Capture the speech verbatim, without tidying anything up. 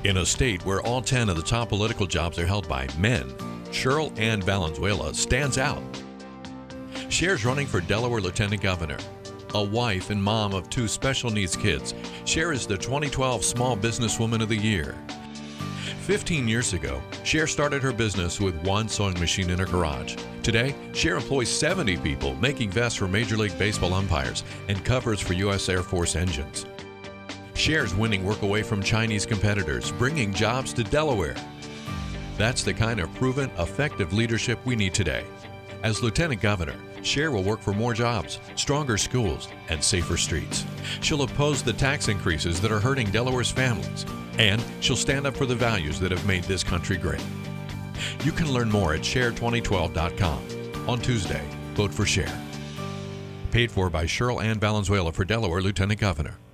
In a state where all ten of the top political jobs are held by men, Cheryl Ann Valenzuela stands out. Cher's running for Delaware Lieutenant Governor. A wife and mom of two special needs kids, Cher is the twenty twelve Small Businesswoman of the Year. fifteen years ago, Cher started her business with one sewing machine in her garage. Today, Cher employs seventy people, making vests for Major League Baseball umpires and covers for U S Air Force engines. Cher's winning work away from Chinese competitors, bringing jobs to Delaware. That's the kind of proven, effective leadership we need today. As Lieutenant Governor, Cher will work for more jobs, stronger schools, and safer streets. She'll oppose the tax increases that are hurting Delaware's families, and she'll stand up for the values that have made this country great. You can learn more at Cher twenty twelve dot com. On Tuesday, vote for Cher. Paid for by Cheryl Ann Valenzuela for Delaware Lieutenant Governor.